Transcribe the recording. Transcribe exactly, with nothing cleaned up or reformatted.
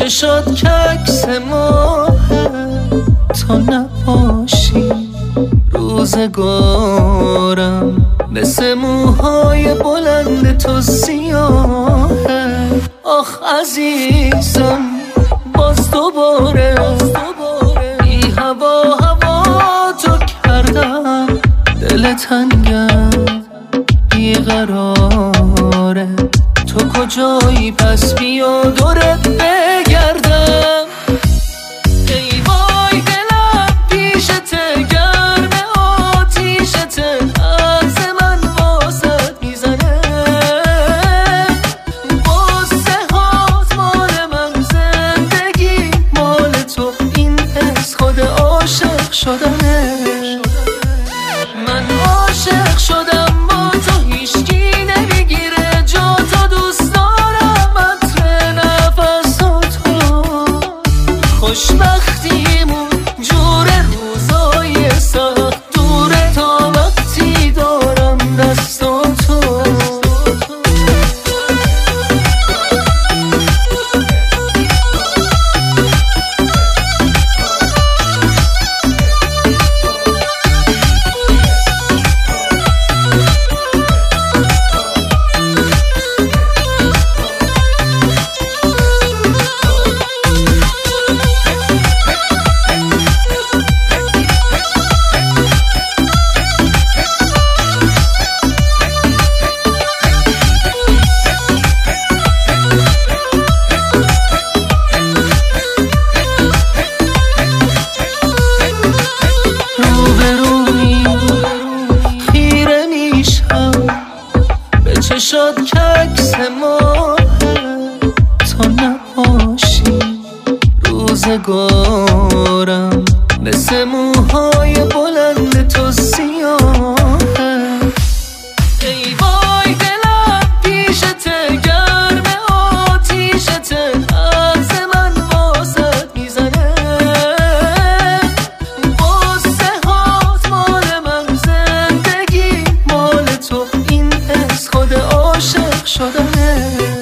چشات که عکس ماهه تا نباشی روزگارم مثل موهای بلند تو سیاهه. آخ عزیزم باز دوباره بی هوا هوا تو کردم، دل تنگم بیقراره، تو کجایی پس بیا دورت بگردم. ای وای دلم پیشته گرم آتیشته، عکس من واسط میزنه، قصه هات مال من، زندگی مال تو، این حس خود عاشق شدنه. من عاشق شدم با تو، هیچکی نمیگیره جا تو، دوست دارم عطر نفساتو، خوشبختیمون جور روزای سخت دوره تا وقتی دارم دستاتو. چشات که عکس ماهه تا نباشی روزگارم مثل موهای بلند تو سیاهه. ای وای دلم پیشته گرم آتیشته، عکس من واسط میزنه، قصه هات مال من، زندگی مال تو، این حس خود عاشق شدنه.